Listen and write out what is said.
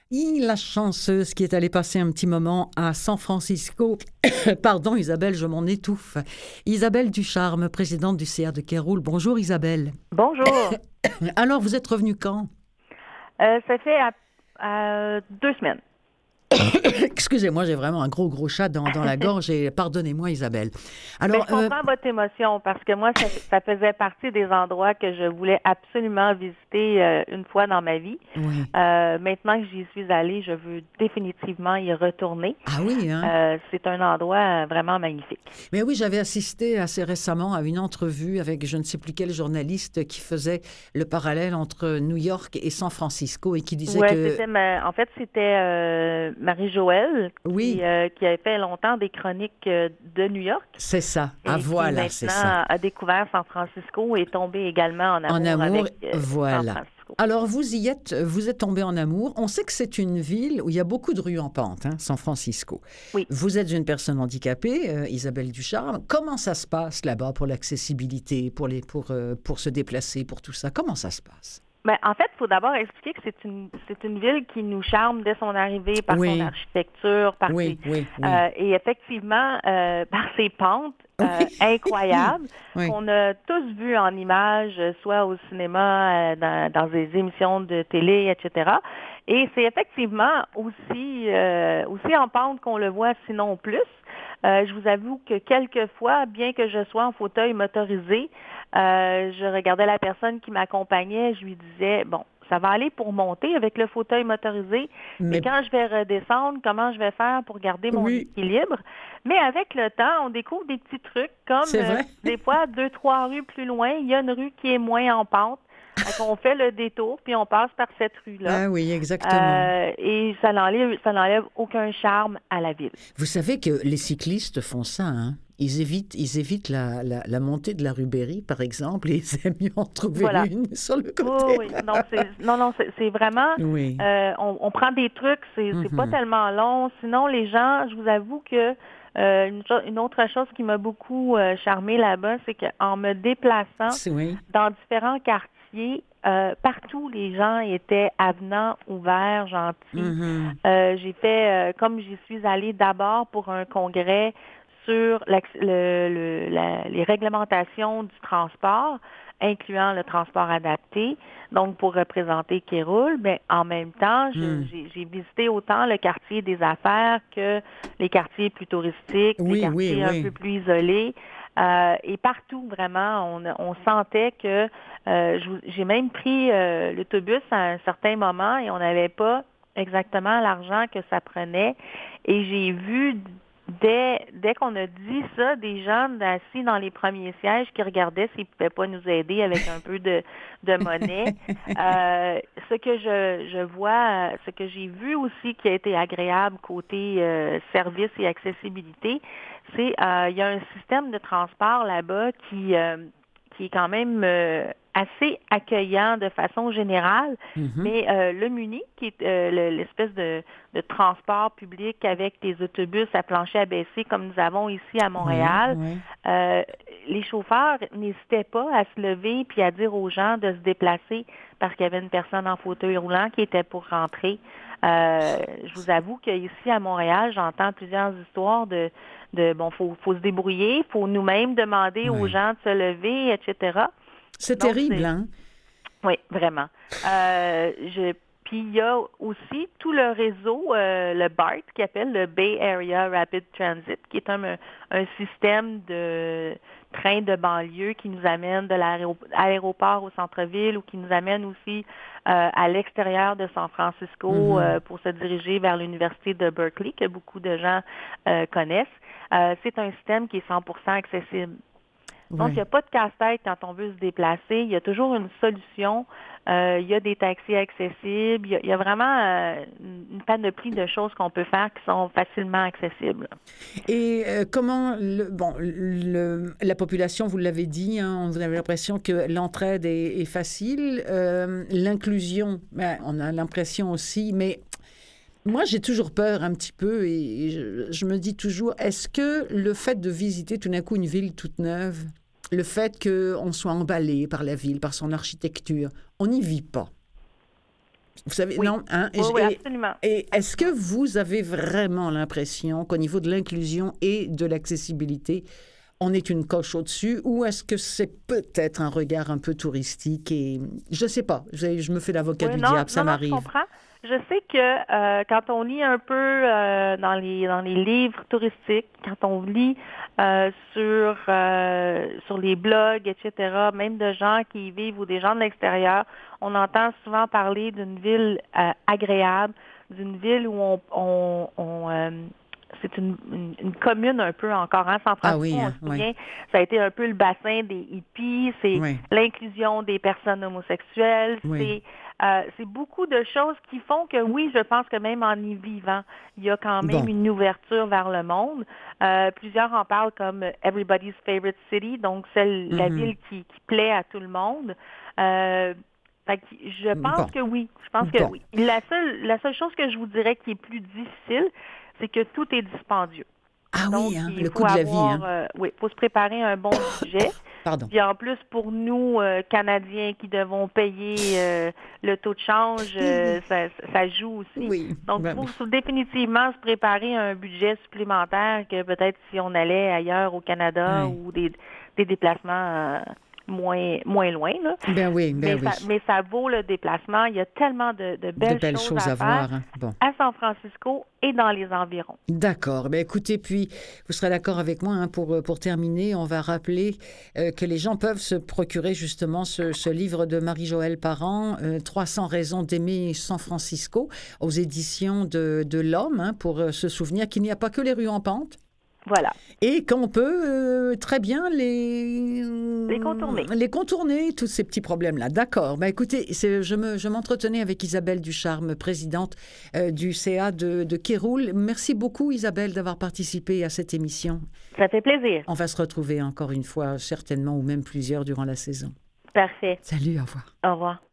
La chanceuse qui est allée passer un petit moment à San Francisco. Pardon, Isabelle, je m'en étouffe. Isabelle Ducharme, présidente du CA de Kéroul. Bonjour Isabelle. Bonjour. Alors, vous êtes revenue quand? Ça fait 2 semaines. Excusez-moi, j'ai vraiment un gros chat dans la gorge et pardonnez-moi Isabelle. Mais Alors, je comprends votre émotion parce que moi, ça faisait partie des endroits que je voulais absolument visiter une fois dans ma vie. oui. Maintenant que j'y suis allée, je veux définitivement y retourner. Ah oui, hein? C'est un endroit vraiment magnifique. Mais oui, j'avais assisté assez récemment à une entrevue avec je ne sais plus quel journaliste qui faisait le parallèle entre New York et San Francisco et qui disait Ouais, que... en fait, c'était Marie-Joëlle Oui, qui avait fait longtemps des chroniques de New York. c'est ça. Ah Et qui voilà, c'est ça. maintenant a découvert San Francisco et est tombé également en En amour amour, avec San voilà. Francisco. Alors, vous êtes tombé en amour. On sait que c'est une ville où il y a beaucoup de rues en pente, hein, San Francisco. Oui. Vous êtes une personne handicapée, Isabelle Ducharme. Comment ça se passe là-bas pour l'accessibilité, pour se déplacer, pour tout ça? Comment ça se passe? Ben, en fait, il faut d'abord expliquer que c'est une ville qui nous charme dès son arrivée par son Oui, architecture, par oui, oui, oui. et effectivement par ses pentes Oui, incroyables oui. qu'on a tous vues en images, soit au cinéma, dans des émissions de télé, etc. Et c'est effectivement aussi en pente qu'on le voit, sinon plus. Je vous avoue que quelquefois, bien que je sois en fauteuil motorisé, je regardais la personne qui m'accompagnait, je lui disais, bon, ça va aller pour monter avec le fauteuil motorisé, mais Mais quand je vais redescendre, comment je vais faire pour garder mon oui, équilibre? Mais avec le temps, on découvre des petits trucs comme c'est vrai. des fois 2, 3 rues plus loin, il y a une rue qui est moins en pente. Fait qu'on fait le détour, puis on passe par cette rue-là. Ah oui, exactement. Et ça n'enlève aucun charme à la ville. Vous savez que les cyclistes font ça, hein? Ils évitent la montée de la rue Berry, par exemple, et ils aiment mieux en trouver Voilà. une sur le Oh, côté. oui, non, c'est vraiment, Oui. on prend des trucs, c'est pas Mhm. tellement long. Sinon, les gens, je vous avoue que une autre chose qui m'a beaucoup charmée là-bas, c'est qu'en me déplaçant Oui. dans différents quartiers, partout, les gens étaient avenants, ouverts, gentils. Mhm. J'ai fait, comme j'y suis allée d'abord pour un congrès sur les réglementations du transport, incluant le transport adapté, donc pour représenter Kéroul, mais en même temps, Mm. j'ai visité autant le quartier des affaires que les quartiers plus touristiques, les Oui, oui, quartiers un peu oui. plus isolés. Et partout, vraiment, on sentait que j'ai même pris l'autobus à un certain moment et on n'avait pas exactement l'argent que ça prenait. Et j'ai vu dès qu'on a dit ça, des gens assis dans les premiers sièges qui regardaient s'ils ne pouvaient pas nous aider avec un peu de monnaie. Ce que je vois, ce que j'ai vu aussi qui a été agréable côté service et accessibilité, c'est il y a un système de transport là-bas qui est quand même assez accueillant de façon générale, Mhm. mais le Muni, qui est l'espèce de transport public avec des autobus à plancher abaissé comme nous avons ici à Oui, Montréal, oui. euh, les chauffeurs n'hésitaient pas à se lever puis à dire aux gens de se déplacer parce qu'il y avait une personne en fauteuil roulant qui était pour rentrer. Je vous avoue qu'ici à Montréal, j'entends plusieurs histoires de bon, faut se débrouiller, faut nous-mêmes demander aux Oui. gens de se lever, etc. C'est Donc, terrible, hein? oui, vraiment. Puis il y a aussi tout le réseau, le BART, qui appelle le Bay Area Rapid Transit, qui est un système de train de banlieue qui nous amène de l'aéroport au centre-ville ou qui nous amène aussi à l'extérieur de San Francisco Mhm. pour se diriger vers l'université de Berkeley, que beaucoup de gens connaissent. C'est un système qui est 100% accessible. Donc, il n'y Oui. a pas de casse-tête quand on veut se déplacer. Il y a toujours une solution. Il y a des taxis accessibles. Il y a vraiment une panoplie de choses qu'on peut faire qui sont facilement accessibles. Et comment, la population, vous l'avez dit, hein, vous avez l'impression que l'entraide est facile. L'inclusion, ben, on a l'impression aussi, mais moi, j'ai toujours peur un petit peu et je me dis toujours, est-ce que le fait de visiter tout d'un coup une ville toute neuve, le fait qu'on soit emballé par la ville, par son architecture, on n'y vit pas? Vous savez, Oui. non? Hein? Oui, absolument. Et est-ce que vous avez vraiment l'impression qu'au niveau de l'inclusion et de l'accessibilité, on est une coche au-dessus, ou est-ce que c'est peut-être un regard un peu touristique et je sais pas, je me fais l'avocat Oui, du non, diable, ça non, non, je m'arrive. comprends. Je sais que quand on lit un peu dans les livres touristiques, quand on lit sur les blogs, etc., même de gens qui y vivent ou des gens de l'extérieur, on entend souvent parler d'une ville agréable, d'une ville où c'est une commune un peu encore, hein, San Ah Francisco, oui, on hein, se oui, souvient, ça a été un peu le bassin des hippies, c'est oui, l'inclusion des personnes homosexuelles, oui. c'est beaucoup de choses qui font que oui, je pense que même en y vivant, il y a quand même Bon, une ouverture vers le monde. Plusieurs en parlent comme everybody's favorite city, donc la mhm. ville qui plaît à tout le monde. Fait que je pense Bon, que oui. Je pense que bon. oui. La seule chose que je vous dirais qui est plus difficile, c'est que tout est dispendieux. Ah Donc, oui, hein, il le coût faut de la vie, avoir, hein. oui, faut se préparer un bon budget. Pardon. Puis en plus, pour nous, Canadiens qui devons payer le taux de change, ça joue aussi. Oui, Donc, ben il oui. faut définitivement se préparer un budget supplémentaire que peut-être si on allait ailleurs au Canada Ouais. ou des déplacements moins loin, là. Ben oui. Mais ça vaut le déplacement. Il y a tellement de De belles belles choses choses à à faire voir, hein. Bon. à San Francisco et dans les environs. D'accord. Ben écoutez, puis vous serez d'accord avec moi, hein, pour terminer, on va rappeler que les gens peuvent se procurer justement ce livre de Marie-Joëlle Parent, 300 raisons d'aimer San Francisco, aux éditions de l'Homme, hein, pour se souvenir qu'il n'y a pas que les rues en pente. Voilà. Et qu'on peut très bien Les contourner. les contourner, tous ces petits problèmes-là. D'accord. Ben, écoutez, je m'entretenais avec Isabelle Ducharme, présidente du CA de Kéroul. Merci beaucoup, Isabelle, d'avoir participé à cette émission. Ça fait plaisir. On va se retrouver encore une fois, certainement, ou même plusieurs durant la saison. Parfait. Salut, au revoir. Au revoir.